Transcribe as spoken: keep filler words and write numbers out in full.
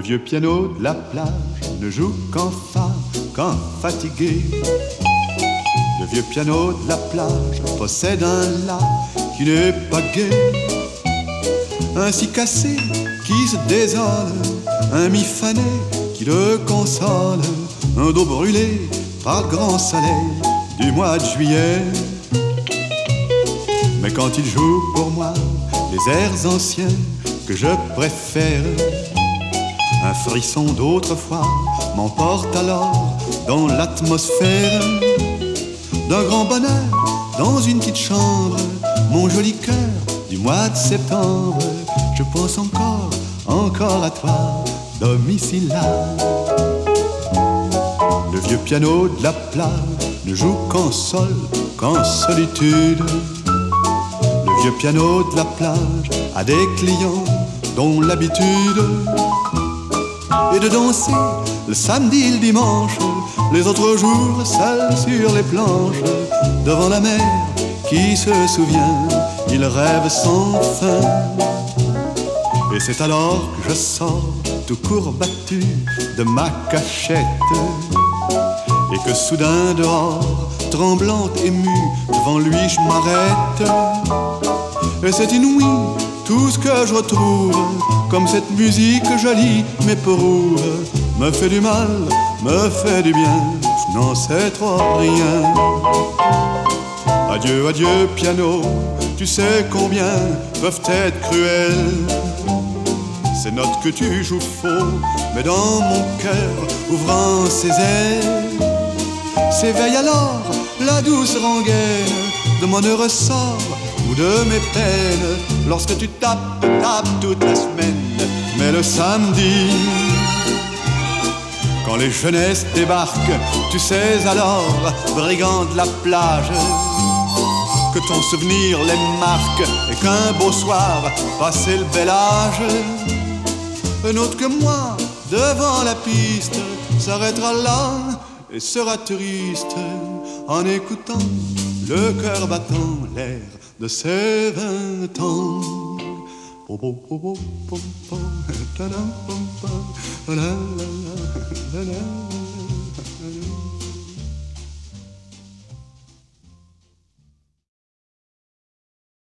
vieux piano de la plage ne joue qu'en fa, qu'en fatigué. Le vieux piano de la plage possède un la qui n'est pas gai. Un si cassé qui se désole, un mi fané qui le console, un dos brûlé par le grand soleil du mois de juillet. Mais quand il joue pour moi les airs anciens que je préfère, un frisson d'autrefois m'emporte alors dans l'atmosphère d'un grand bonheur dans une petite chambre. Mon joli cœur du mois de septembre, je pense encore, encore à toi, domicile là. Le vieux piano de la plage ne joue qu'en sol, qu'en solitude. Le vieux piano de la plage a des clients dont l'habitude est de danser le samedi et le dimanche, les autres jours seul sur les planches, devant la mer qui se souvient, il rêve sans fin. Et c'est alors que je sors tout courbattu de ma cachette, et que soudain dehors, tremblante, émue, devant lui je m'arrête. Et c'est inouï tout ce que je retrouve, comme cette musique jolie m'éprouve, me fait du mal, me fait du bien, je n'en sais trop rien. Adieu, adieu piano, tu sais combien peuvent être cruelles ces notes que tu joues faux, mais dans mon cœur ouvrant ses ailes, s'éveille alors la douce rengaine de mon heureux sort ou de mes peines, lorsque tu tapes, tapes toute la semaine, mais le samedi, quand les jeunesses débarquent, tu sais alors, brigand de la plage, que ton souvenir les marque et qu'un beau soir, passé le bel âge, un autre que moi, devant la piste, s'arrêtera là et sera triste en écoutant le cœur battant l'air de ses vingt ans.